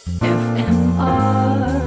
FMR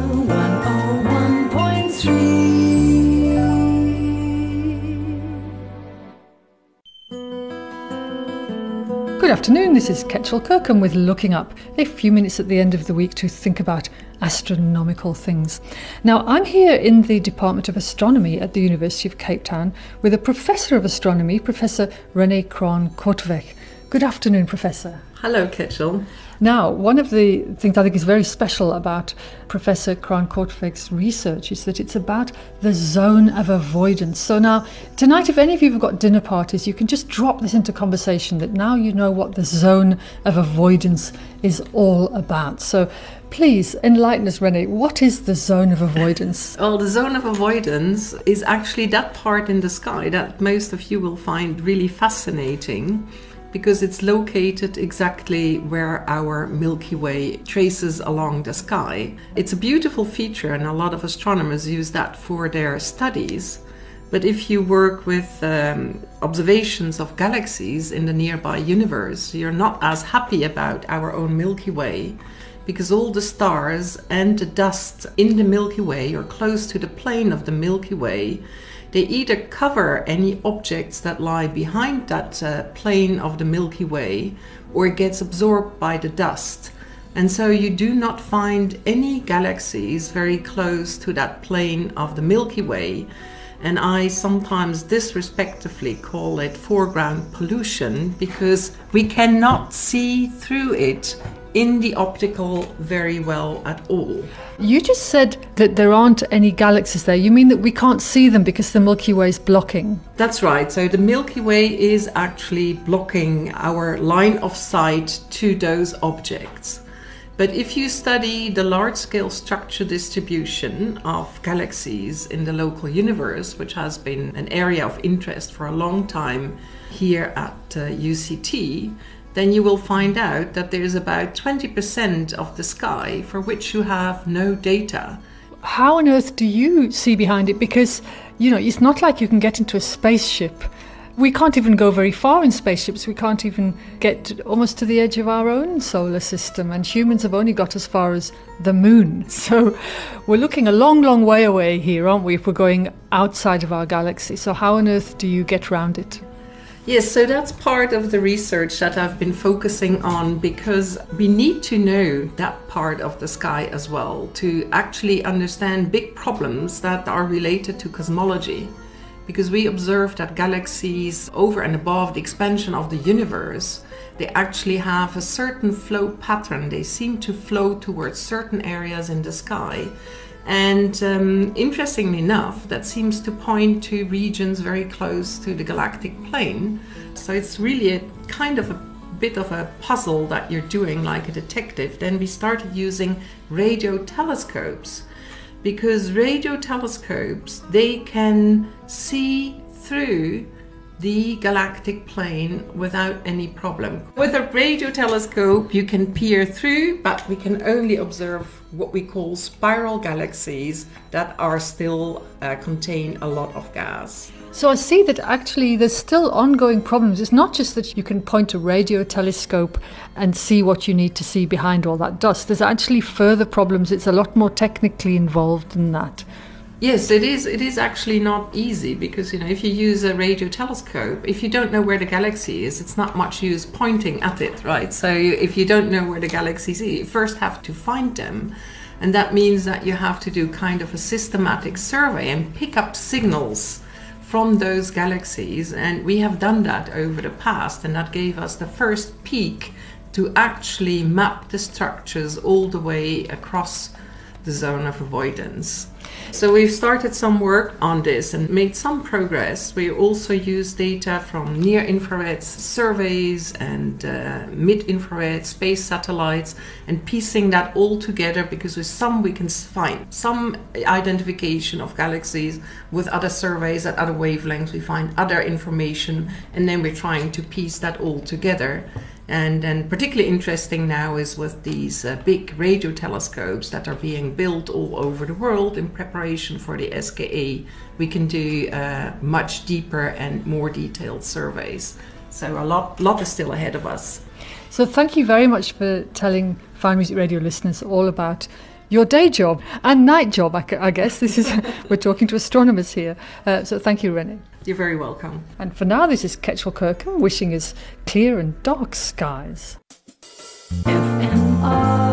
101.3. Good afternoon, this is Ketchel Kirkham with Looking Up, a few minutes at the end of the week to think about astronomical things. Now, I'm here in the Department of Astronomy at the University of Cape Town with a Professor of Astronomy, Professor René Kraan-Korteweg. Good afternoon, Professor. Hello, Ketchel. Now, one of the things I think is very special about Professor Kraan-Korteweg's research is that it's about the zone of avoidance. So now, tonight, if any of you have got dinner parties, you can just drop this into conversation that now you know what the zone of avoidance is all about. So please enlighten us, René. What is the zone of avoidance? Well, the zone of avoidance is actually that part in the sky that most of you will find really fascinating, because it's located exactly where our Milky Way traces along the sky. It's a beautiful feature, and a lot of astronomers use that for their studies. But if you work with observations of galaxies in the nearby universe, you're not as happy about our own Milky Way, because all the stars and the dust in the Milky Way, or close to the plane of the Milky Way, they either cover any objects that lie behind that plane of the Milky Way, or it gets absorbed by the dust. And so you do not find any galaxies very close to that plane of the Milky Way. And I sometimes disrespectfully call it foreground pollution, because we cannot see through it in the optical very well at all. You just said that there aren't any galaxies there. You mean that we can't see them because the Milky Way is blocking? That's right. So the Milky Way is actually blocking our line of sight to those objects. But if you study the large-scale structure distribution of galaxies in the local universe, which has been an area of interest for a long time here at UCT, then you will find out that there is about 20% of the sky for which you have no data. How on earth do you see behind it? Because, you know, it's not like you can get into a spaceship. We can't even go very far in spaceships. We can't even get almost to the edge of our own solar system. And humans have only got as far as the moon. So we're looking a long, long way away here, aren't we, if we're going outside of our galaxy? So how on earth do you get around it? Yes, so that's part of the research that I've been focusing on, because we need to know that part of the sky as well to actually understand big problems that are related to cosmology. Because we observe that galaxies, over and above the expansion of the universe, they actually have a certain flow pattern. They seem to flow towards certain areas in the sky. And interestingly enough, that seems to point to regions very close to the galactic plane. So it's really a kind of a bit of a puzzle that you're doing like a detective. Then we started using radio telescopes, because radio telescopes, they can see through the galactic plane without any problem. With a radio telescope, you can peer through, but we can only observe what we call spiral galaxies that are still contain a lot of gas. So I see that actually there's still ongoing problems. It's not just that you can point a radio telescope and see what you need to see behind all that dust. There's actually further problems. It's a lot more technically involved than that. Yes, it is. It is actually not easy, because, you know, if you use a radio telescope, if you don't know where the galaxy is, it's not much use pointing at it, right? So if you don't know where the galaxies are, you first have to find them. And that means that you have to do kind of a systematic survey and pick up signals from those galaxies. And we have done that over the past, and that gave us the first peek to actually map the structures all the way across the zone of avoidance. So we've started some work on this and made some progress. We also use data from near-infrared surveys and mid-infrared space satellites, and piecing that all together, because with some we can find some identification of galaxies, with other surveys at other wavelengths we find other information, and then we're trying to piece that all together. And then particularly interesting now is with these big radio telescopes that are being built all over the world in preparation for the SKA, we can do much deeper and more detailed surveys. So a lot is still ahead of us. So thank you very much for telling Fine Music Radio listeners all about your day job and night job, I guess. We're talking to astronomers here. So thank you, Renee. You're very welcome. And for now, this is Ketchel Kirkham wishing us clear and dark skies. FMR